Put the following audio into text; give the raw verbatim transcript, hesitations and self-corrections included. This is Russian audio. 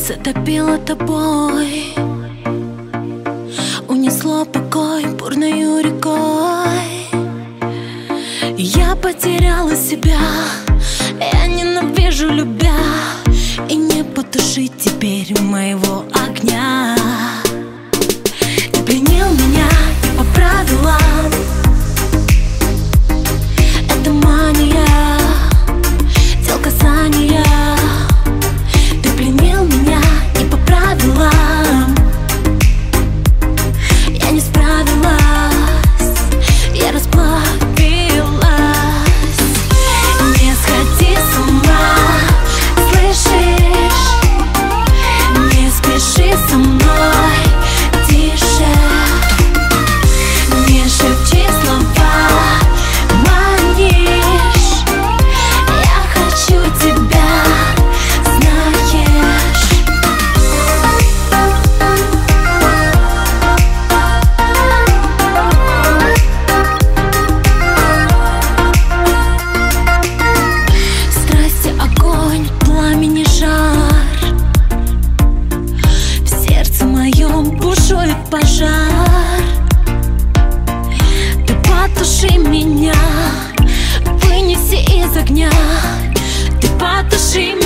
затопило тобой, унесло покой бурною рекой. Я потеряла себя, я ненавижу любя, и не потушить теперь моего огня. Ты пленил меня не по правилам, это мания тел касания. Ты пленил меня не по правилам, я не справилась, я расплавилась. Не сходи с ума, слышишь? Не спеши со мной, тише. Не шепчи слова, манишь. Я хочу тебя, знаешь. Страсти огонь, пламени жар, в сердце моем бушует пожар. Ты потуши меня, вынеси из огня. Ты потуши меня.